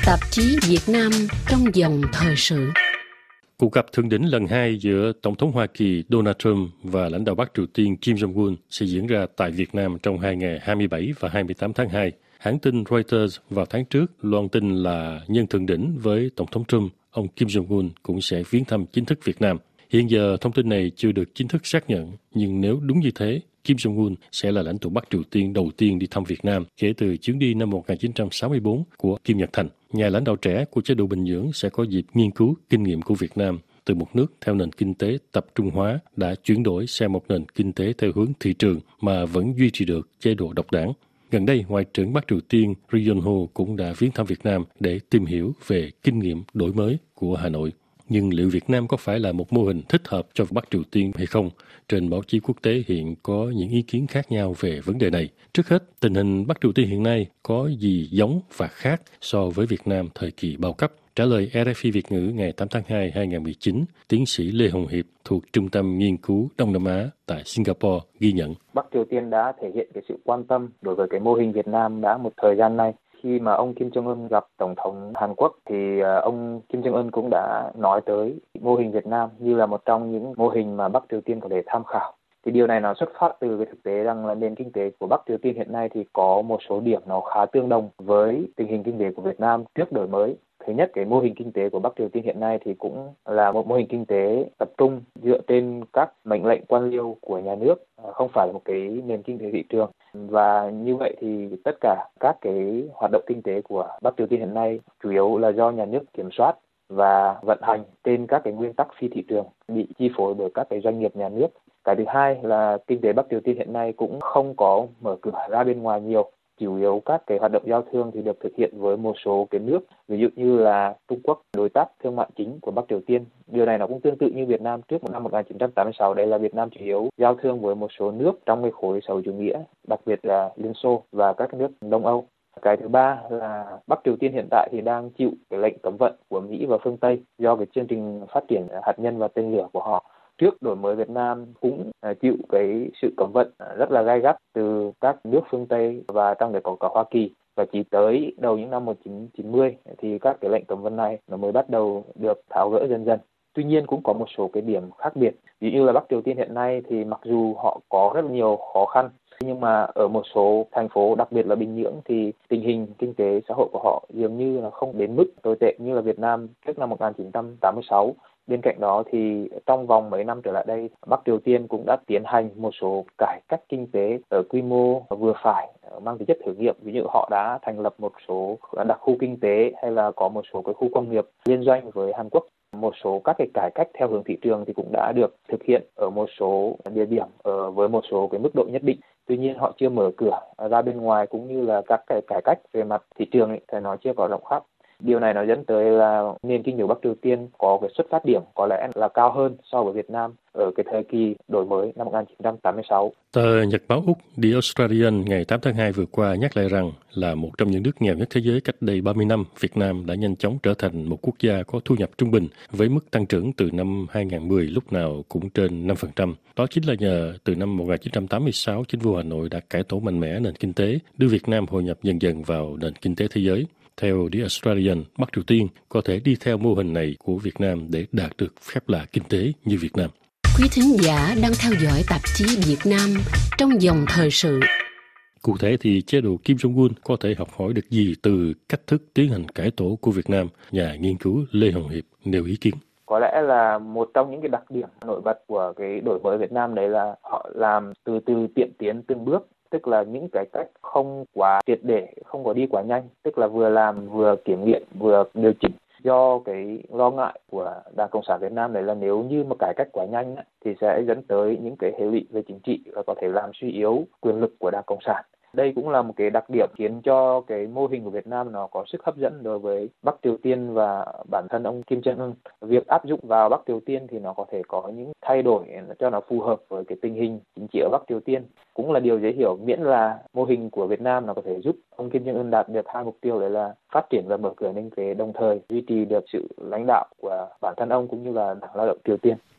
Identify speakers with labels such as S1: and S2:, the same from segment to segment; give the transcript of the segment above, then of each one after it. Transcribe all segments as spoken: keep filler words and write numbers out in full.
S1: Tạp chí Việt Nam trong dòng thời sự.
S2: Cuộc gặp thượng đỉnh lần hai giữa Tổng thống Hoa Kỳ Donald Trump và lãnh đạo Bắc Triều Tiên Kim Jong-un sẽ diễn ra tại Việt Nam trong hai ngày hai mươi bảy và hai mươi tám tháng hai. Hãng tin Reuters vào tháng trước loan tin là nhân thượng đỉnh với Tổng thống Trump, ông Kim Jong-un cũng sẽ viếng thăm chính thức Việt Nam. Hiện giờ thông tin này chưa được chính thức xác nhận, nhưng nếu đúng như thế, Kim Jong-un sẽ là lãnh tụ Bắc Triều Tiên đầu tiên đi thăm Việt Nam kể từ chuyến đi năm một nghìn chín trăm sáu mươi tư của Kim Nhật Thành. Nhà lãnh đạo trẻ của chế độ Bình Nhưỡng sẽ có dịp nghiên cứu kinh nghiệm của Việt Nam từ một nước theo nền kinh tế tập trung hóa đã chuyển đổi sang một nền kinh tế theo hướng thị trường mà vẫn duy trì được chế độ độc đảng. Gần đây, Ngoại trưởng Bắc Triều Tiên Ri Yong-ho cũng đã viếng thăm Việt Nam để tìm hiểu về kinh nghiệm đổi mới của Hà Nội. Nhưng liệu Việt Nam có phải là một mô hình thích hợp cho Bắc Triều Tiên hay không? Trên báo chí quốc tế hiện có những ý kiến khác nhau về vấn đề này. Trước hết, tình hình Bắc Triều Tiên hiện nay có gì giống và khác so với Việt Nam thời kỳ bao cấp? Trả lời rờ ép i Việt ngữ ngày tám tháng hai năm hai nghìn không trăm mười chín, tiến sĩ Lê Hồng Hiệp thuộc Trung tâm Nghiên cứu Đông Nam Á tại Singapore ghi nhận.
S3: Bắc Triều Tiên đã thể hiện cái sự quan tâm đối với cái mô hình Việt Nam đã một thời gian nay. Khi mà ông Kim Jong-un gặp Tổng thống Hàn Quốc thì ông Kim Jong-un cũng đã nói tới mô hình Việt Nam như là một trong những mô hình mà Bắc Triều Tiên có thể tham khảo. Thì điều này nó xuất phát từ cái thực tế rằng là nền kinh tế của Bắc Triều Tiên hiện nay thì có một số điểm nó khá tương đồng với tình hình kinh tế của Việt Nam trước đổi mới. Thứ nhất, cái mô hình kinh tế của Bắc Triều Tiên hiện nay thì cũng là một mô hình kinh tế tập trung dựa trên các mệnh lệnh quan liêu của nhà nước, không phải một cái nền kinh tế thị trường. Và như vậy thì tất cả các cái hoạt động kinh tế của Bắc Triều Tiên hiện nay chủ yếu là do nhà nước kiểm soát và vận hành trên các cái nguyên tắc phi thị trường, bị chi phối bởi các cái doanh nghiệp nhà nước. Cái thứ hai là kinh tế Bắc Triều Tiên hiện nay cũng không có mở cửa ra bên ngoài nhiều. Chủ yếu các cái hoạt động giao thương thì được thực hiện với một số cái nước, ví dụ như là Trung Quốc, đối tác thương mại chính của Bắc Triều Tiên. Điều này nó cũng tương tự như Việt Nam trước năm một nghìn chín trăm tám mươi sáu, đây là Việt Nam chủ yếu giao thương với một số nước trong cái khối xã hội chủ nghĩa, đặc biệt là Liên Xô và các nước Đông Âu. Cái thứ ba là Bắc Triều Tiên hiện tại thì đang chịu cái lệnh cấm vận của Mỹ và phương Tây do cái chương trình phát triển hạt nhân và tên lửa của họ. Trước đổi mới, Việt Nam cũng chịu cái sự cấm vận rất là gay gắt từ các nước phương Tây và trong đấy có cả Hoa Kỳ. Và chỉ tới đầu những năm một nghìn chín trăm chín mươi thì các cái lệnh cấm vận này nó mới bắt đầu được tháo gỡ dần dần. Tuy nhiên cũng có một số cái điểm khác biệt. Ví dụ như là Bắc Triều Tiên hiện nay thì mặc dù họ có rất nhiều khó khăn, nhưng mà ở một số thành phố, đặc biệt là Bình Nhưỡng, thì tình hình kinh tế xã hội của họ dường như là không đến mức tồi tệ như là Việt Nam trước năm một nghìn chín trăm tám mươi sáu. Bên cạnh đó thì trong vòng mấy năm trở lại đây, Bắc Triều Tiên cũng đã tiến hành một số cải cách kinh tế ở quy mô vừa phải, mang tính chất thử nghiệm. Ví dụ họ đã thành lập một số đặc khu kinh tế hay là có một số cái khu công nghiệp liên doanh với Hàn Quốc. Một số các cái cải cách theo hướng thị trường thì cũng đã được thực hiện ở một số địa điểm ở với một số cái mức độ nhất định. Tuy nhiên họ chưa mở cửa ra bên ngoài, cũng như là các cái cải cách về mặt thị trường ấy, thì nó chưa có rộng khắp. Điều này nó dẫn tới là nền kinh tế Bắc Triều Tiên có cái xuất phát điểm có lẽ là cao hơn so với Việt Nam ở cái thời kỳ đổi mới năm một nghìn chín trăm tám mươi sáu.
S2: Tờ Nhật báo Úc The Australian ngày tám tháng hai vừa qua nhắc lại rằng là một trong những nước nghèo nhất thế giới cách đây ba mươi năm, Việt Nam đã nhanh chóng trở thành một quốc gia có thu nhập trung bình với mức tăng trưởng từ năm hai nghìn không trăm mười lúc nào cũng trên năm phần trăm. Đó chính là nhờ từ năm một nghìn chín trăm tám mươi sáu, chính phủ Hà Nội đã cải tổ mạnh mẽ nền kinh tế, đưa Việt Nam hội nhập dần dần vào nền kinh tế thế giới. Theo The Australian, Bắc Triều Tiên có thể đi theo mô hình này của Việt Nam để đạt được phép lạ kinh tế như Việt Nam.
S1: Quý thính giả đang theo dõi tạp chí Việt Nam trong dòng thời sự.
S2: Cụ thể thì chế độ Kim Jong-un có thể học hỏi được gì từ cách thức tiến hành cải tổ của Việt Nam? Nhà nghiên cứu Lê Hồng Hiệp nêu ý kiến.
S3: Có lẽ là một trong những cái đặc điểm nổi bật của cái đổi mới Việt Nam đấy là họ làm từ từ tiệm tiến từng bước. Tức là những cái cách không quá triệt để, không có đi quá nhanh, tức là vừa làm vừa kiểm nghiệm vừa điều chỉnh. Do cái lo ngại của Đảng Cộng sản Việt Nam đấy là nếu như mà cải cách quá nhanh thì sẽ dẫn tới những cái hệ lụy về chính trị và có thể làm suy yếu quyền lực của Đảng Cộng sản. Đây cũng là một cái đặc điểm khiến cho cái mô hình của Việt Nam nó có sức hấp dẫn đối với Bắc Triều Tiên và bản thân ông Kim Jong-un. Việc áp dụng vào Bắc Triều Tiên thì nó có thể có những thay đổi cho nó phù hợp với cái tình hình chính trị ở Bắc Triều Tiên. Cũng là điều dễ hiểu, miễn là mô hình của Việt Nam nó có thể giúp ông Kim Jong-un đạt được hai mục tiêu, đấy là phát triển và mở cửa nền kinh tế, đồng thời duy trì được sự lãnh đạo của bản thân ông cũng như là Đảng Lao động Triều Tiên.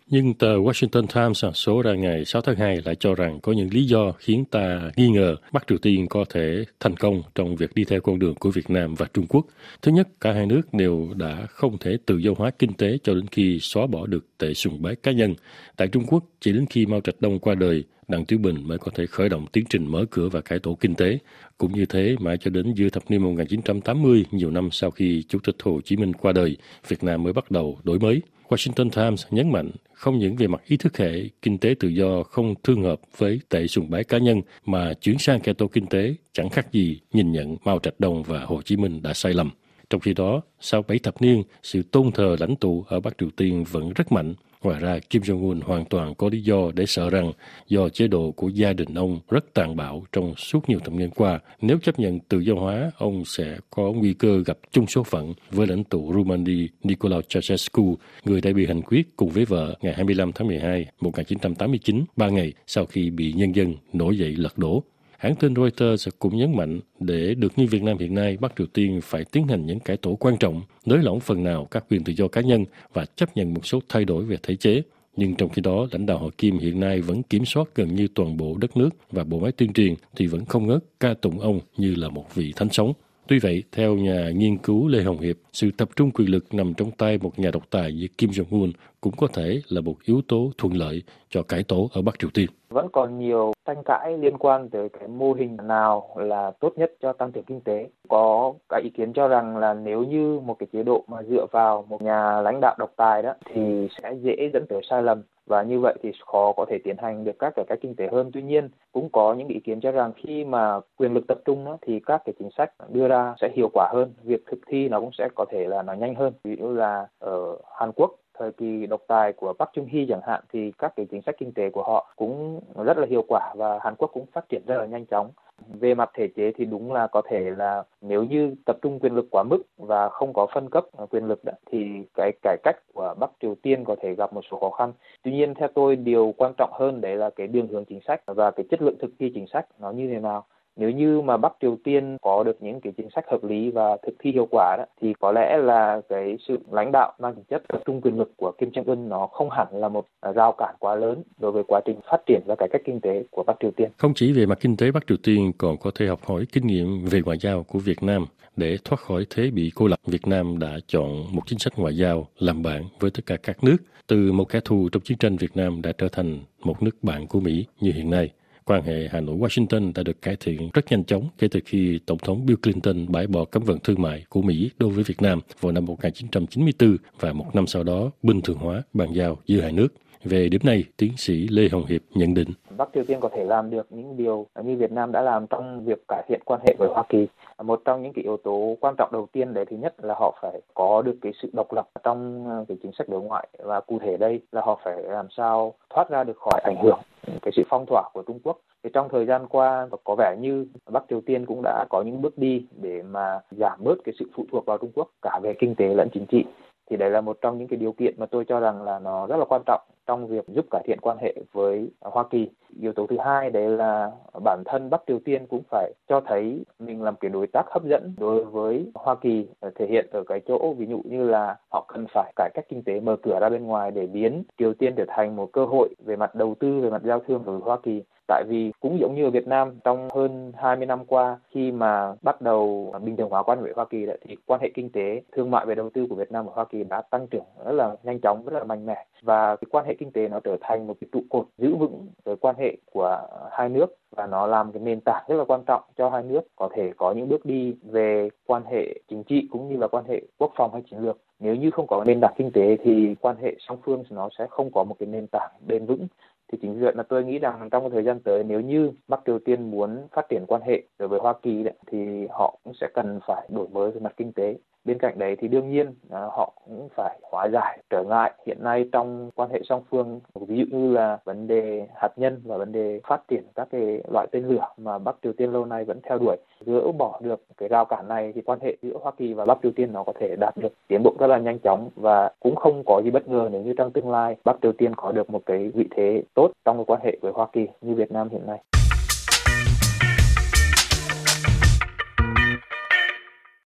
S2: Nhưng tờ Washington Times số ra ngày sáu tháng hai lại cho rằng có những lý do khiến ta nghi ngờ Bắc Triều Tiên có thể thành công trong việc đi theo con đường của Việt Nam và Trung Quốc. Thứ nhất, cả hai nước đều đã không thể tự do hóa kinh tế cho đến khi xóa bỏ được tệ sùng bái cá nhân. Tại Trung Quốc, chỉ đến khi Mao Trạch Đông qua đời, Đặng Tiểu Bình mới có thể khởi động tiến trình mở cửa và cải tổ kinh tế. Cũng như thế, mãi cho đến giữa thập niên một nghìn chín trăm tám mươi, nhiều năm sau khi Chủ tịch Hồ Chí Minh qua đời, Việt Nam mới bắt đầu đổi mới. Washington Times nhấn mạnh, không những về mặt ý thức hệ, kinh tế tự do không tương hợp với tệ sùng bái cá nhân, mà chuyển sang cải tổ kinh tế chẳng khác gì nhìn nhận Mao Trạch Đông và Hồ Chí Minh đã sai lầm. Trong khi đó, sau bảy thập niên, sự tôn thờ lãnh tụ ở Bắc Triều Tiên vẫn rất mạnh. Ngoài ra, Kim Jong-un hoàn toàn có lý do để sợ rằng do chế độ của gia đình ông rất tàn bạo trong suốt nhiều thập niên qua, nếu chấp nhận tự do hóa, ông sẽ có nguy cơ gặp chung số phận với lãnh tụ Romania Nicolae Ceausescu, người đã bị hành quyết cùng với vợ ngày hai mươi lăm tháng mười hai năm một nghìn chín trăm tám mươi chín, ba ngày sau khi bị nhân dân nổi dậy lật đổ. Hãng tin Reuters cũng nhấn mạnh để được như Việt Nam hiện nay, Bắc Triều Tiên phải tiến hành những cải tổ quan trọng, nới lỏng phần nào các quyền tự do cá nhân và chấp nhận một số thay đổi về thể chế. Nhưng trong khi đó, lãnh đạo họ Kim hiện nay vẫn kiểm soát gần như toàn bộ đất nước và bộ máy tuyên truyền thì vẫn không ngớt ca tụng ông như là một vị thánh sống. Tuy vậy, theo nhà nghiên cứu Lê Hồng Hiệp, sự tập trung quyền lực nằm trong tay một nhà độc tài như Kim Jong-un cũng có thể là một yếu tố thuận lợi cho cải tổ ở Bắc Triều Tiên.
S3: Vẫn còn nhiều tranh cãi liên quan tới cái mô hình nào là tốt nhất cho tăng trưởng kinh tế. Có các ý kiến cho rằng là nếu như một cái chế độ mà dựa vào một nhà lãnh đạo độc tài đó thì sẽ dễ dẫn tới sai lầm. Và như vậy thì khó có thể tiến hành được các cải cách kinh tế hơn. Tuy nhiên, cũng có những ý kiến cho rằng khi mà quyền lực tập trung đó, thì các cái chính sách đưa ra sẽ hiệu quả hơn. Việc thực thi nó cũng sẽ có thể là nó nhanh hơn. Ví dụ là ở Hàn Quốc, thời kỳ độc tài của Park Chung-hee chẳng hạn, thì các cái chính sách kinh tế của họ cũng rất là hiệu quả và Hàn Quốc cũng phát triển rất là nhanh chóng. Về mặt thể chế thì đúng là có thể là nếu như tập trung quyền lực quá mức và không có phân cấp quyền lực đó, thì cái cải cách của Bắc Triều Tiên có thể gặp một số khó khăn. Tuy nhiên theo tôi, điều quan trọng hơn đấy là cái đường hướng chính sách và cái chất lượng thực thi chính sách nó như thế nào. Nếu như mà Bắc Triều Tiên có được những cái chính sách hợp lý và thực thi hiệu quả đó, thì có lẽ là cái sự lãnh đạo mang tính chất tập trung quyền lực của Kim Jong Un nó không hẳn là một rào cản quá lớn đối với quá trình phát triển và cải cách kinh tế của Bắc Triều Tiên.
S2: Không chỉ về mặt kinh tế, Bắc Triều Tiên còn có thể học hỏi kinh nghiệm về ngoại giao của Việt Nam. Để thoát khỏi thế bị cô lập, Việt Nam đã chọn một chính sách ngoại giao làm bạn với tất cả các nước. Từ một kẻ thù trong chiến tranh, Việt Nam đã trở thành một nước bạn của Mỹ như hiện nay. Quan hệ Hà Nội-Washington đã được cải thiện rất nhanh chóng kể từ khi Tổng thống Bill Clinton bãi bỏ cấm vận thương mại của Mỹ đối với Việt Nam vào năm một nghìn chín trăm chín mươi tư và một năm sau đó bình thường hóa bàn giao giữa hai nước. Về điểm này, tiến sĩ Lê Hồng Hiệp nhận định.
S3: Bắc Triều Tiên có thể làm được những điều như Việt Nam đã làm trong việc cải thiện quan hệ với Hoa Kỳ. Một trong những cái yếu tố quan trọng đầu tiên đấy, thứ nhất là họ phải có được cái sự độc lập trong cái chính sách đối ngoại, và cụ thể đây là họ phải làm sao thoát ra được khỏi ảnh hưởng cái sự phong tỏa của Trung Quốc. Thì trong thời gian qua có vẻ như Bắc Triều Tiên cũng đã có những bước đi để mà giảm bớt cái sự phụ thuộc vào Trung Quốc cả về kinh tế lẫn chính trị. Thì đấy là một trong những cái điều kiện mà tôi cho rằng là nó rất là quan trọng trong việc giúp cải thiện quan hệ với Hoa Kỳ. Yếu tố thứ hai đấy là bản thân Bắc Triều Tiên cũng phải cho thấy mình là một cái đối tác hấp dẫn đối với Hoa Kỳ, thể hiện ở cái chỗ ví dụ như là họ cần phải cải cách kinh tế, mở cửa ra bên ngoài để biến Triều Tiên trở thành một cơ hội về mặt đầu tư, về mặt giao thương với Hoa Kỳ. Tại vì cũng giống như ở Việt Nam, trong hơn hai mươi năm qua, khi mà bắt đầu bình thường hóa quan hệ với Hoa Kỳ đấy, thì quan hệ kinh tế, thương mại và đầu tư của Việt Nam và Hoa Kỳ đã tăng trưởng rất là nhanh chóng, rất là mạnh mẽ. Và cái quan hệ kinh tế nó trở thành một cái trụ cột giữ vững với quan hệ của hai nước, và nó làm cái nền tảng rất là quan trọng cho hai nước có thể có những bước đi về quan hệ chính trị cũng như là quan hệ quốc phòng hay chiến lược. Nếu như không có nền tảng kinh tế thì quan hệ song phương nó sẽ không có một cái nền tảng bền vững. Thì chính vì vậy là tôi nghĩ rằng trong thời gian tới, nếu như Bắc Triều Tiên muốn phát triển quan hệ đối với Hoa Kỳ đấy, thì họ cũng sẽ cần phải đổi mới về mặt kinh tế. Bên cạnh đấy thì đương nhiên à, họ cũng phải hóa giải trở ngại hiện nay trong quan hệ song phương, ví dụ như là vấn đề hạt nhân và vấn đề phát triển các cái loại tên lửa mà Bắc Triều Tiên lâu nay vẫn theo đuổi. Gỡ bỏ được cái rào cản này thì quan hệ giữa Hoa Kỳ và Bắc Triều Tiên nó có thể đạt được tiến bộ rất là nhanh chóng, và cũng không có gì bất ngờ nếu như trong tương lai Bắc Triều Tiên có được một cái vị thế tốt trong cái quan hệ với Hoa Kỳ như Việt Nam hiện nay.